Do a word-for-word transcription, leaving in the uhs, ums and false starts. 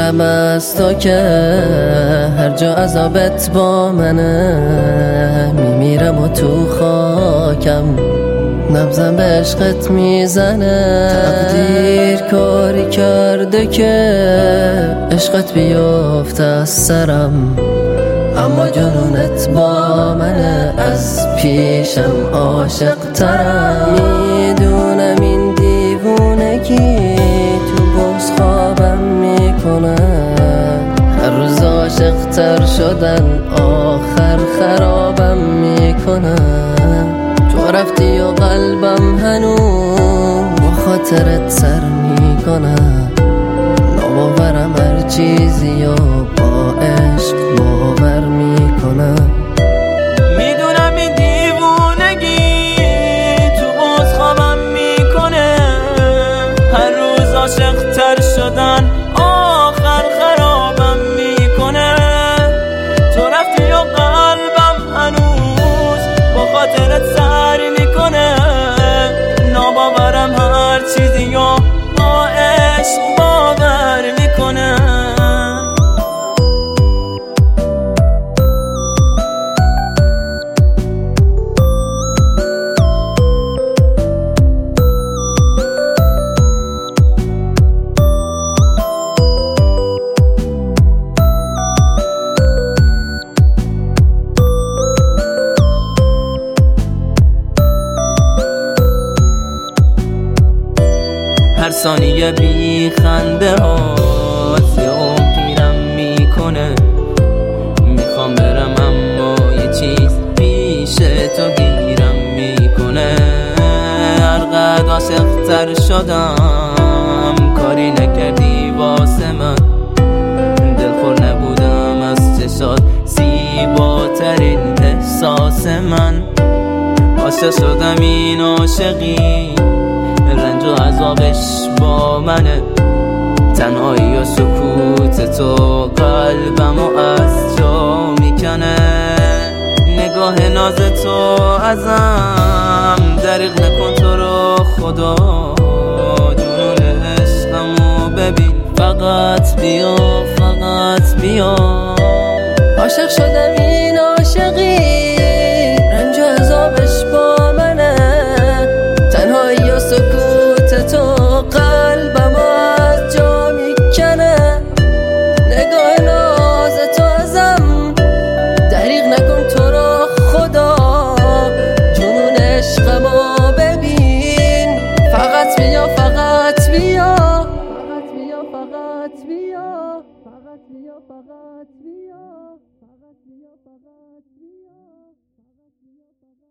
میگیرم از تو که هر جا عذابت با منه، میمیرم و تو خاکم نبضم به عشقت میزنه. تقدیر کاری کرده که عشقت بیفته از سرم، اما جنونت با منه، از پیشم عاشق ترم. میدونم این دیوونگی تو بغض خوابم میکنه، هر روز عاشق تر شدن آخر خرابم میکنه. تو رفتی و قلبم هنوز با خاطرت سر میکنه، ناباورم هر چیزی و با عشق باور میکنه. میدونم این دیوونگی تو باز خوابم میکنه، هر روز عاشق تر شدن آخر خرابم میکنه. تو رفتی و قلبم هنوز با خاطرت سر میکنه، ناباورم هر چیزی و با عشق باور میکنه. هر ثانیه بی خنده هات یه پیرم میکنه. میخوام برم اما یه چیز پیش تو گیرم میکنه. هر قد عاشق تر شدم کاری نکردی واسه من، دلخور نبودم از چشات زیباترین احساس من. عاشق شدم این عاشقی رنج و عذابش با منه، تنهایی و سکوت تو قلبمو از جا میکنه. نگاه ناز تو ازم دریغ نکن تو رو خدا، جنون عشقمو ببین فقط بیا فقط بیا. عاشق شدم این عاشقی رنج و عذابش با منه، تنهایی و سکوت تو قلبم از جا میکنه. نگاه ناز تو ازم دریغ نکن تو رو خدا، جنون عشقمو ببین فقط بیا فقط بیا فقط بیا فقط بیا فقط بیا فقط بیا فقط بیا فقط بیا.